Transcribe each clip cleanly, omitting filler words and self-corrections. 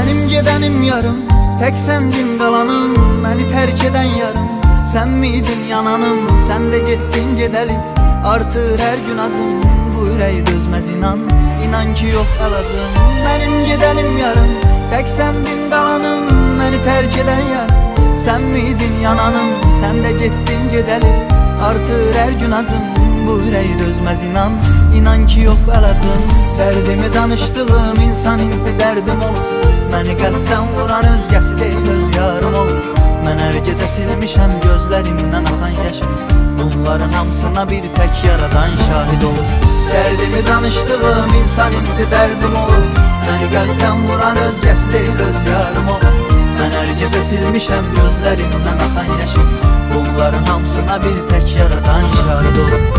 Mənim gedənim yarım, tək səndin qalanım. Məni tərk edən yarım, sən miydin yananım? Sən də getdin gedəli, artır hər gün acım. Bu ürək dözməz inan, inan ki yox əlacım. Mənim gedənim yarım, tək səndin qalanım. Məni tərk edən yarım, sən miydin yananım? Sən də getdin gedəli, artır hər gün acım. Bu ürək dözməz inan, inan ki yox əlacım. Dərdimi danışdığım insan indi dərdim olur. Məni qəlbdən vuran özgəsi deyil, öz yarım olur. Mən hər gecə silmişəm gözlərimdən axan yaşım. Bunların hamısına bir tək yaradan şahid olur. Dərdimi danışdığım insan indi dərdim olur. Məni qəlbdən vuran özgəsi deyil, öz yarım olur. Mən hər gecə silmişəm gözlərimdən axan yaşım. Bunların hamısına bir tək yaradan şahid olur.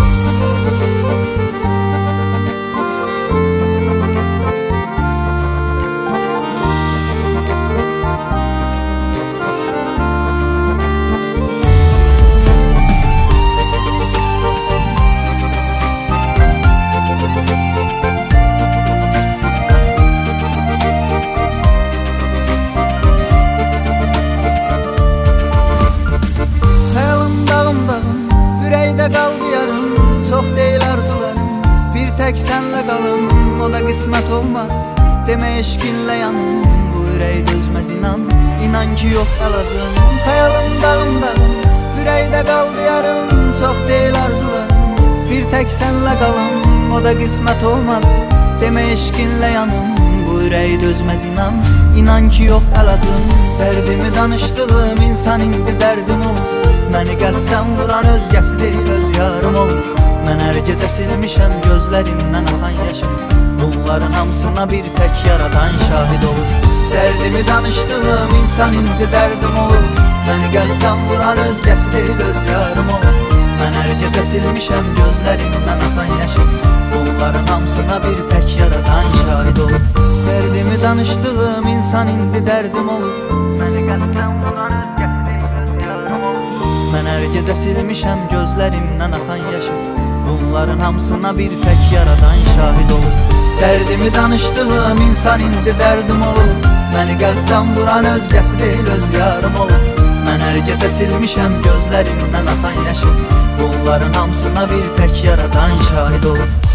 Çox deyil arzularım, bir tək sənlə qalım. O da qismət olmaz, demə eşqinlə yanım. Bu ürək dözməz inan, inan ki yox əlacım. Xəyalım dağım dağım, ürəkdə qaldı yarım. Çox deyil arzularım, bir tək sənlə qalım. O da qismət olmaz, demə eşqinlə yanım. Bu ürək dözməz inan, inan ki yox əlacım. Dərdimi danışdığım insan indi dərdim olur. Məni qəlbdən vuran özgəsi deyil, öz yarım olur. Mən hər gecə silmişəm gözlərimdən axan yaşım. Bunların hamısına bir tək yaradan şahid olur. Dərdimi danışdığım insan indi dərdim olur. Məni qəlbdən vuran özgəsi deyil, öz yarım olur. Mən hər gecə silmişəm gözlərimdən axan yaşım. Bunların hamısına bir tək yaradan şahid olur. Dərdimi danışdığım insan indi dərdim olur. Məni qəlbdən vuran özgəsi deyil, öz yarım olur. Mən hər gecə silmişəm gözlərimdən axan yaşım. Bunların hamısına bir tək yaradan şahid olur. Dərdimi danışdığım insan indi dərdim olur. Məni qəlbdən vuran özgəsi deyil, öz yarım olur. Mən hər gecə silmişəm gözlərimdən axan yaşım. Bunların hamısına bir tək yaradan şahid olur.